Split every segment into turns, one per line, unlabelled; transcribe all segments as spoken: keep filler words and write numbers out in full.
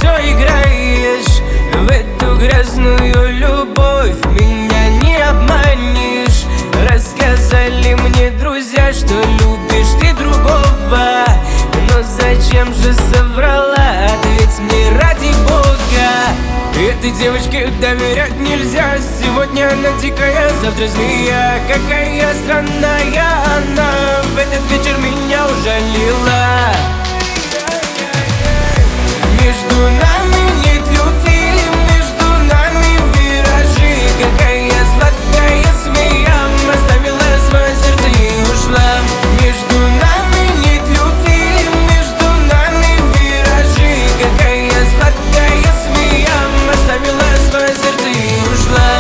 все играешь в эту грязную любовь. Меня не обманешь. Рассказали мне друзья, что любишь ты другого. Но зачем же соврала? Ответь мне ради Бога. Этой девочке доверять нельзя. Сегодня она дикая, завтра змея. Какая странная она. В этот вечер меня ужалила. Между нами нет любви, между нами виражи. Какая сладкая змея оставила свое сердце и ушла. Между нами нет любви, между нами виражи. Какая сладкая змея оставила свое сердце и ушла.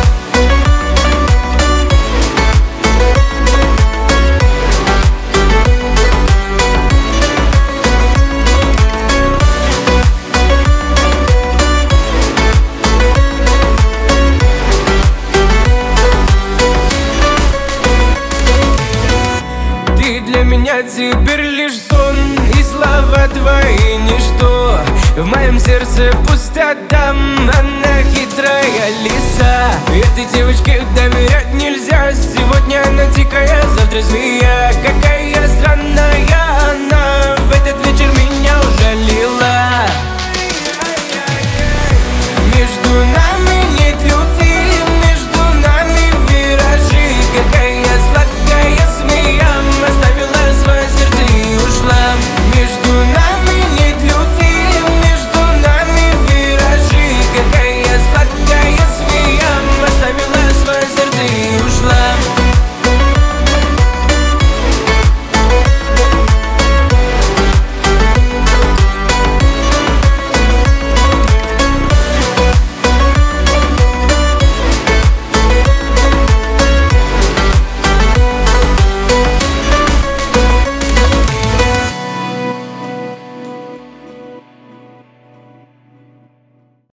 Ты для меня теперь лишь сон, и слова твои ничто. В моем сердце пустота, она хитрая лиса. Этой девочке доверять нельзя. Сегодня она дикая, завтра змея. Какая странная она. В этот вечер меня ужалила.